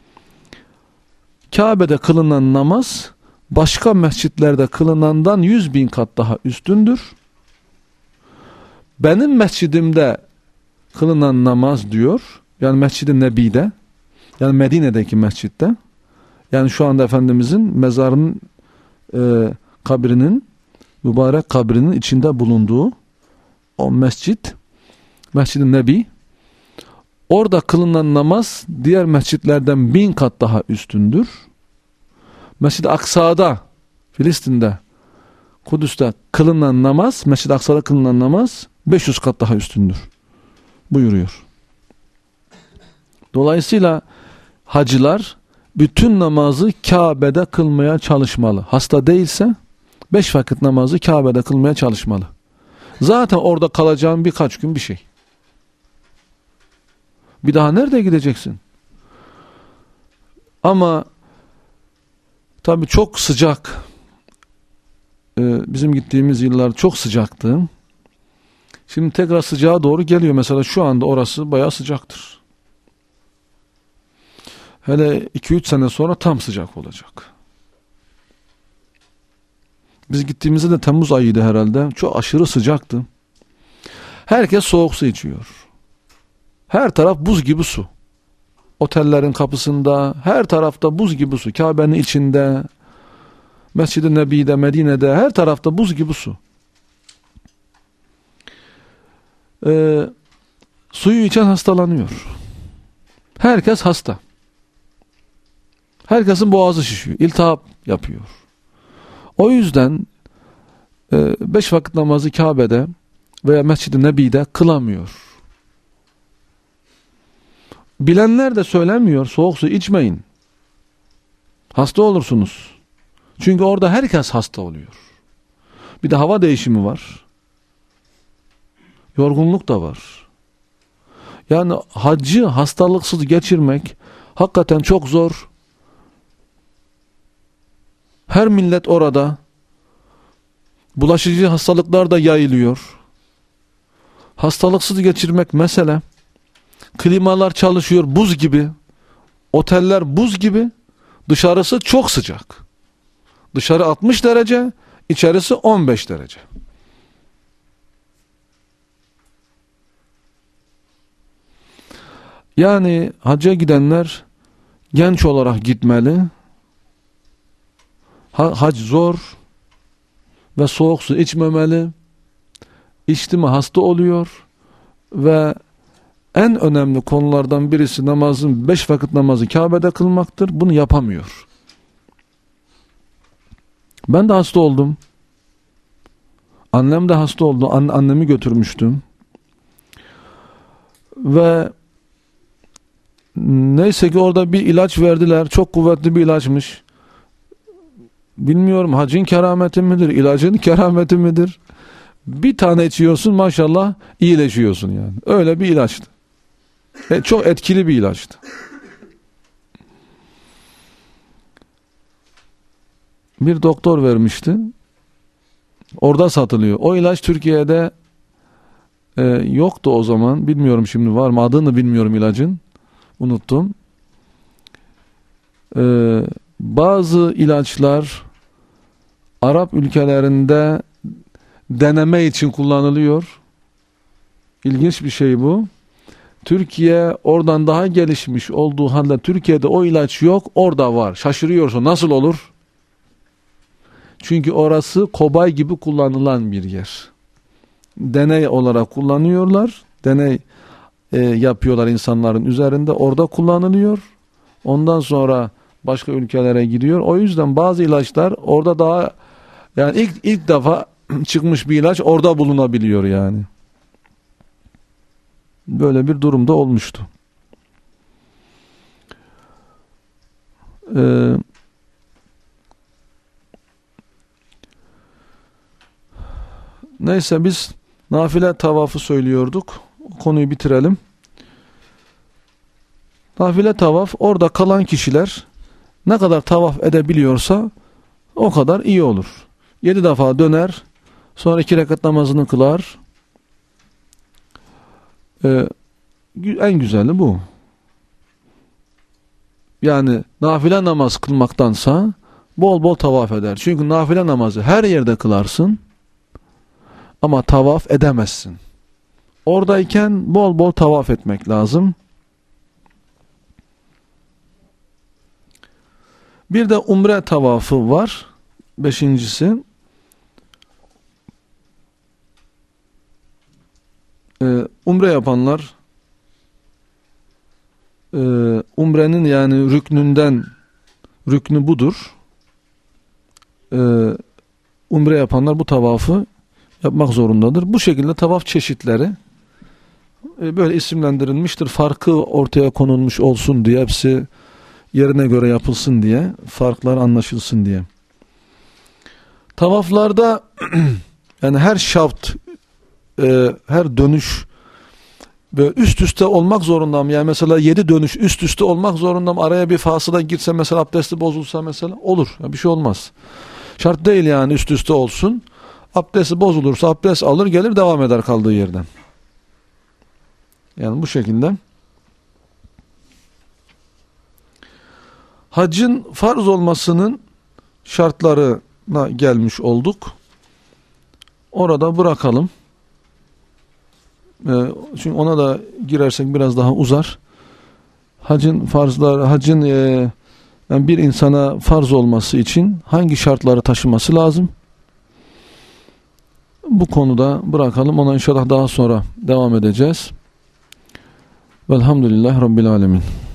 Kabe'de kılınan namaz başka mescitlerde kılınandan 100.000 kat daha üstündür. Benim mescidimde kılınan namaz diyor, yani Mescid-i Nebi'de, yani Medine'deki mescitte, yani şu anda Efendimizin mezarının kabrinin, mübarek kabrinin içinde bulunduğu o mescit, Mescid-i Nebi, orada kılınan namaz diğer mescitlerden 1000 kat daha üstündür. Mescid-i Aksa'da, Filistin'de, Kudüs'te kılınan namaz, Mescid-i Aksa'da kılınan namaz 500 kat daha üstündür buyuruyor. Dolayısıyla hacılar bütün namazı Kabe'de kılmaya çalışmalı. Hasta değilse 5 vakit namazı Kabe'de kılmaya çalışmalı. Zaten orada kalacağın birkaç gün bir şey. Bir daha nerede gideceksin? Ama tabii çok sıcak. Bizim gittiğimiz yıllar çok sıcaktı. Şimdi tekrar sıcağa doğru geliyor. Mesela şu anda orası bayağı sıcaktır. Hele 2-3 sene sonra tam sıcak olacak. Biz gittiğimizde de Temmuz ayıydı herhalde. Çok aşırı sıcaktı. Herkes soğuk su içiyor. Her taraf buz gibi su. Otellerin kapısında her tarafta buz gibi su. Kabe'nin içinde, Mescid-i Nebi'de, Medine'de her tarafta buz gibi su. Suyu içen hastalanıyor. Herkes hasta. Herkesin boğazı şişiyor. İltihap yapıyor. O yüzden 5 vakit namazı Kabe'de veya Mescid-i Nebi'de kılamıyor. Bilenler de söylemiyor. Soğuk su içmeyin. Hasta olursunuz. Çünkü orada herkes hasta oluyor. Bir de hava değişimi var. Yorgunluk da var. Yani haccı hastalıksız geçirmek hakikaten çok zor. Her millet orada. Bulaşıcı hastalıklar da yayılıyor. Hastalıksız geçirmek mesele. Klimalar çalışıyor buz gibi. Oteller buz gibi. Dışarısı çok sıcak. Dışarı 60 derece, içerisi 15 derece. Yani hacca gidenler genç olarak gitmeli. Hac zor ve soğuk su içmemeli. İçti mi hasta oluyor ve en önemli konulardan birisi namazın 5 vakit namazı Kabe'de kılmaktır. Bunu yapamıyor. Ben de hasta oldum. Annem de hasta oldu. Annemi götürmüştüm. Ve neyse ki orada bir ilaç verdiler. Çok kuvvetli bir ilaçmış. Bilmiyorum hacın kerameti midir, ilacın kerameti midir? Bir tane içiyorsun maşallah iyileşiyorsun yani. Öyle bir ilaçtı. Çok etkili bir ilaçtı. Bir doktor vermişti. Orada satılıyor. O ilaç Türkiye'de yoktu o zaman. Bilmiyorum şimdi var mı, adını bilmiyorum ilacın. Unuttum. Bazı ilaçlar Arap ülkelerinde deneme için kullanılıyor. İlginç bir şey bu. Türkiye oradan daha gelişmiş olduğu halde Türkiye'de o ilaç yok, orada var. Şaşırıyorsun. Nasıl olur? Çünkü orası kobay gibi kullanılan bir yer. Deney olarak kullanıyorlar. Deney yapıyorlar insanların üzerinde. Orada kullanılıyor. Ondan sonra başka ülkelere gidiyor. O yüzden bazı ilaçlar orada daha, yani ilk defa çıkmış bir ilaç orada bulunabiliyor yani. Böyle bir durumda olmuştu. Neyse biz nafile tavafı söylüyorduk. Konuyu bitirelim. Nafile tavaf, orada kalan kişiler ne kadar tavaf edebiliyorsa o kadar iyi olur. 7 defa döner, sonra 2 rekat namazını kılar. En güzeli bu. Yani nafile namaz kılmaktansa bol bol tavaf eder. Çünkü nafile namazı her yerde kılarsın ama tavaf edemezsin. Oradayken bol bol tavaf etmek lazım. Bir de umre tavafı var. 5.'si. Umre yapanlar umrenin yani rüknü budur. Umre yapanlar bu tavafı yapmak zorundadır. Bu şekilde tavaf çeşitleri böyle isimlendirilmiştir. Farkı ortaya konulmuş olsun diye, hepsi yerine göre yapılsın diye, farklar anlaşılsın diye. Tavaflarda yani her şaft, her dönüş böyle üst üste olmak zorunda mı? Yani mesela 7 dönüş üst üste olmak zorunda mı? Araya bir fasıla girse mesela, abdesti bozulsa mesela, olur. Bir şey olmaz. Şart değil yani üst üste olsun. Abdesti bozulursa abdest alır gelir devam eder kaldığı yerden. Yani bu şekilde. Haccın farz olmasının şartlarına gelmiş olduk. Orada bırakalım. Çünkü ona da girersek biraz daha uzar. Hacın farzları, yani bir insana farz olması için hangi şartları taşıması lazım? Bu konuda bırakalım. Ona inşallah daha sonra devam edeceğiz. Velhamdülillahi Rabbil Alemin.